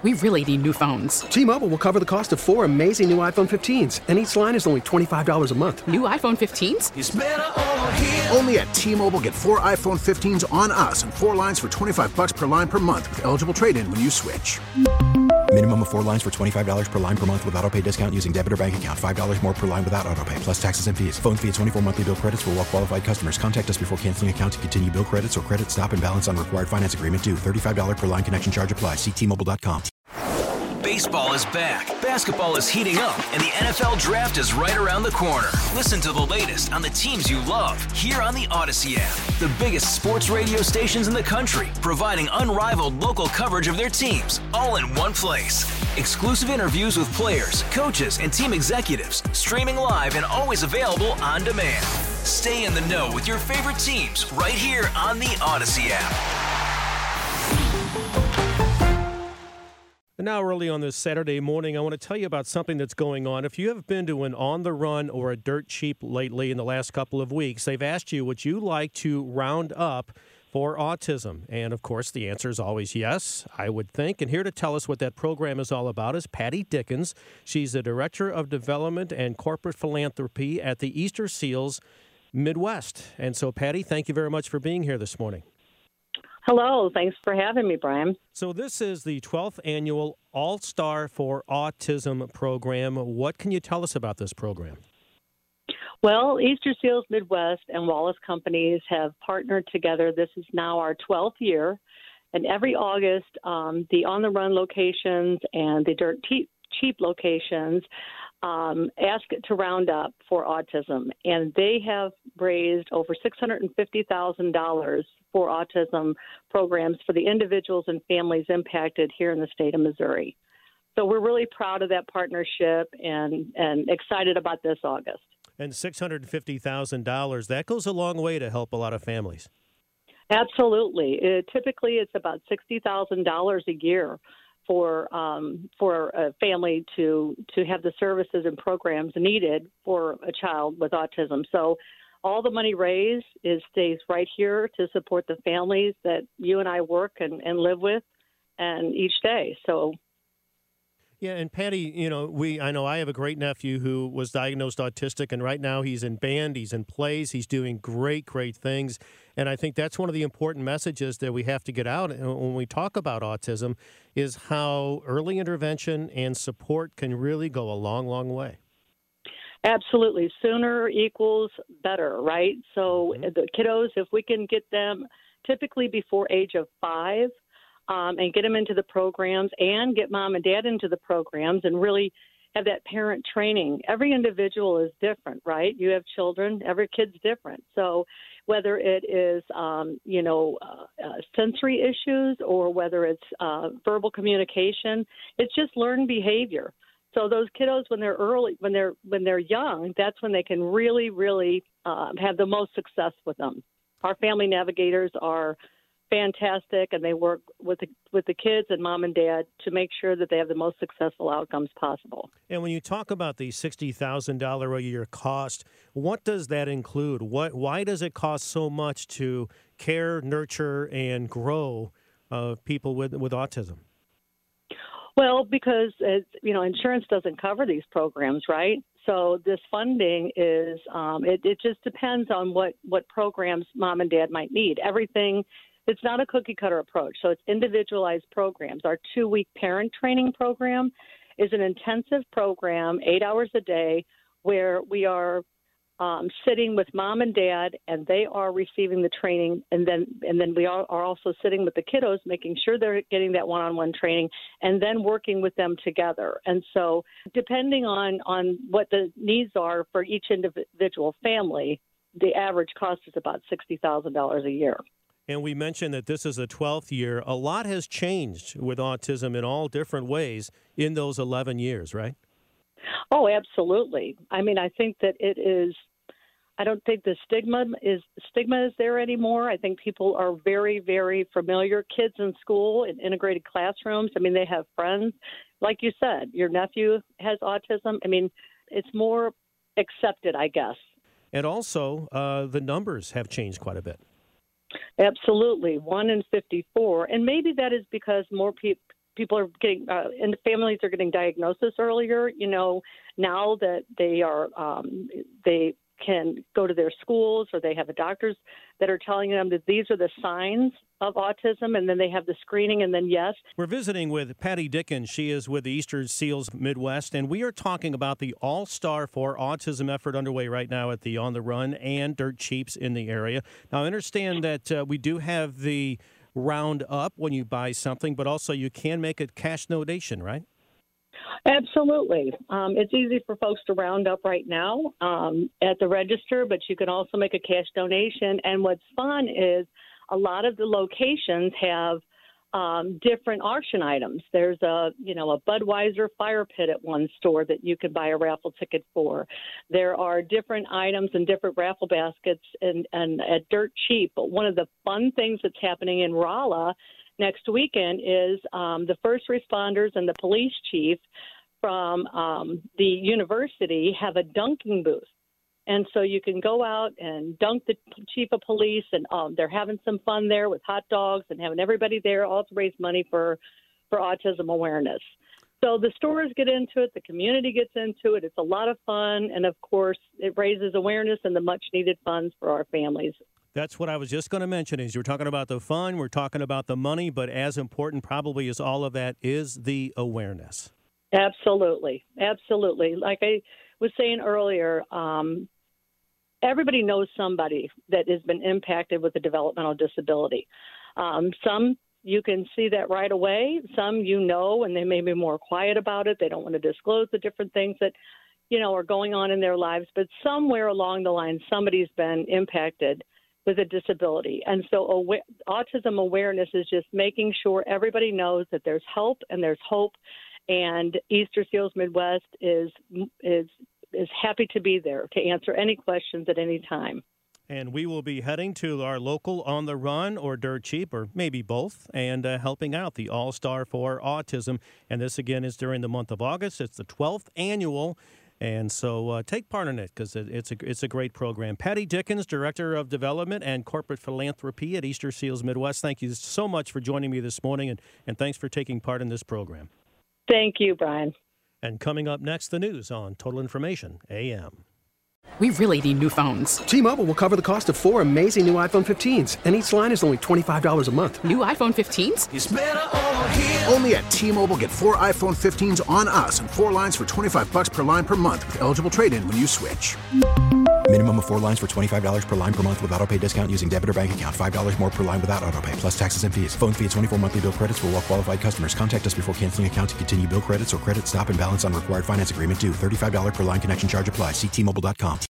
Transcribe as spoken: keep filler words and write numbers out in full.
We really need new phones. T-Mobile will cover the cost of four amazing new iPhone fifteens, and each line is only twenty-five dollars a month. New iPhone fifteens? It's better over here. Only at T-Mobile, get four iPhone fifteens on us and four lines for twenty-five dollars per line per month with eligible trade-in when you switch. Minimum of four lines for twenty-five dollars per line per month with autopay discount using debit or bank account. five dollars more per line without autopay, plus taxes and fees. Phone fee at twenty-four monthly bill credits for well-qualified customers. Contact us before canceling account to continue bill credits or credit stop and balance on required finance agreement due. thirty-five dollars per line connection charge applies. See T Mobile dot com. Baseball is back, basketball is heating up, and the N F L Draft is right around the corner. Listen to the latest on the teams you love here on the Odyssey app. The biggest sports radio stations in the country, providing unrivaled local coverage of their teams, all in one place. Exclusive interviews with players, coaches, and team executives, streaming live and always available on demand. Stay in the know with your favorite teams right here on the Odyssey app. And now early on this Saturday morning, I want to tell you about something that's going on. If you have been to an On the Run or a Dirt Cheap lately in the last couple of weeks, they've asked you, would you like to round up for autism? And, of course, the answer is always yes, I would think. And here to tell us what that program is all about is Patty Dickens. She's the Director of Development and Corporate Philanthropy at the Easter Seals Midwest. And so, Patty, thank you very much for being here this morning. Hello. Thanks for having me, Brian. So this is the twelfth annual All-Star for Autism program. What can you tell us about this program? Well, Easter Seals Midwest and Wallace Companies have partnered together. This is now our twelfth year. And every August, um, the On the Run locations and the Dirt Cheap locations um, ask to round up for autism. And they have raised over six hundred fifty thousand dollars for autism programs for the individuals and families impacted here in the state of Missouri. So we're really proud of that partnership and, and excited about this August. And six hundred fifty thousand dollars, that goes a long way to help a lot of families. Absolutely. It, typically, it's about sixty thousand dollars a year for um, for a family to to have the services and programs needed for a child with autism. So all the money raised is stays right here to support the families that you and I work and, and live with and each day. So. Yeah, and Patty, you know, we I know I have a great nephew who was diagnosed autistic, and right now he's in band, he's in plays, he's doing great, great things. And I think that's one of the important messages that we have to get out when we talk about autism is how early intervention and support can really go a long, long way. Absolutely. Sooner equals better, right? So mm-hmm. the kiddos, if we can get them typically before age of five, Um, and get them into the programs and get mom and dad into the programs and really have that parent training. Every individual is different, right? You have children, every kid's different. So whether it is, um, you know, uh, uh, sensory issues or whether it's uh, verbal communication, it's just learned behavior. So those kiddos, when they're early, when they're when they're young, that's when they can really, really uh, have the most success with them. Our family navigators are fantastic, and they work with the, with the kids and mom and dad to make sure that they have the most successful outcomes possible. And when you talk about the sixty thousand dollars a year cost, what does that include? What, why does it cost so much to care, nurture, and grow uh, people with, with autism? Well, because, it's, you know, insurance doesn't cover these programs, right? So this funding is, um, it, it just depends on what, what programs mom and dad might need. Everything, it's not a cookie cutter approach. So it's individualized programs. Our two-week parent training program is an intensive program, eight hours a day, where we are um, sitting with mom and dad, and they are receiving the training, and then and then we are, are also sitting with the kiddos, making sure they're getting that one-on-one training, and then working with them together. And so depending on, on what the needs are for each individual family, the average cost is about sixty thousand dollars a year. And we mentioned that this is the twelfth year. A lot has changed with autism in all different ways in those eleven years, right? Oh, absolutely. I mean, I think that it is, I don't think the stigma is stigma is there anymore. I think people are very, very familiar. Kids in school, in integrated classrooms, I mean, they have friends. Like you said, your nephew has autism. I mean, it's more accepted, I guess. And also, uh, the numbers have changed quite a bit. Absolutely, one in fifty-four. And maybe that is because more pe- people are getting, uh, and families are getting diagnosis earlier. You know, now that they are, um, they can go to their schools or they have a doctors that are telling them that these are the signs of autism, and then they have the screening, and then yes. We're visiting with Patty Dickens. She is with the Easter Seals Midwest, and we are talking about the All-Star for Autism effort underway right now at the On the Run and Dirt Cheaps in the area. Now, I understand that uh, we do have the round up when you buy something, but also you can make a cash donation, right? Absolutely. Um, it's easy for folks to round up right now um, at the register, but you can also make a cash donation. And what's fun is a lot of the locations have um, different auction items. There's a, you know, a Budweiser fire pit at one store that you can buy a raffle ticket for. There are different items and different raffle baskets and, and at Dirt Cheap. But one of the fun things that's happening in Rolla next weekend is um, the first responders and the police chief from um, the university have a dunking booth. And so you can go out and dunk the chief of police, and um, they're having some fun there with hot dogs and having everybody there, all to raise money for, for autism awareness. So the stores get into it, the community gets into it. It's a lot of fun, and, of course, it raises awareness and the much-needed funds for our families. That's what I was just going to mention is you're talking about the fun, we're talking about the money, but as important probably as all of that is the awareness. Absolutely. Absolutely. Like I was saying earlier, um, everybody knows somebody that has been impacted with a developmental disability. Um, some you can see that right away. Some you know, and they may be more quiet about it. They don't want to disclose the different things that, you know, are going on in their lives. But somewhere along the line, somebody's been impacted with a disability. And so awa- autism awareness is just making sure everybody knows that there's help and there's hope. And Easter Seals Midwest is is is happy to be there to answer any questions at any time. And we will be heading to our local On the Run or Dirt Cheap, or maybe both, and uh, helping out the All-Star for Autism. And this, again, is during the month of August. It's the twelfth annual. And so uh, take part in it because it, it's a it's a great program. Patty Dickens, Director of Development and Corporate Philanthropy at Easter Seals Midwest, thank you so much for joining me this morning, and, and thanks for taking part in this program. Thank you, Brian. And coming up next, the news on Total Information A M. We really need new phones. T-Mobile will cover the cost of four amazing new iPhone fifteens, and each line is only twenty-five dollars a month. New iPhone fifteens? It's better over here. Only at T-Mobile, get four iPhone fifteens on us and four lines for twenty-five bucks per line per month with eligible trade-in when you switch. Minimum of four lines for twenty-five dollars per line per month with autopay discount using debit or bank account. five dollars more per line without autopay, plus taxes and fees. Phone fee at twenty-four monthly bill credits for well-qualified customers. Contact us before canceling account to continue bill credits or credit stop and balance on required finance agreement due. thirty-five dollars per line connection charge applies. See T Mobile dot com.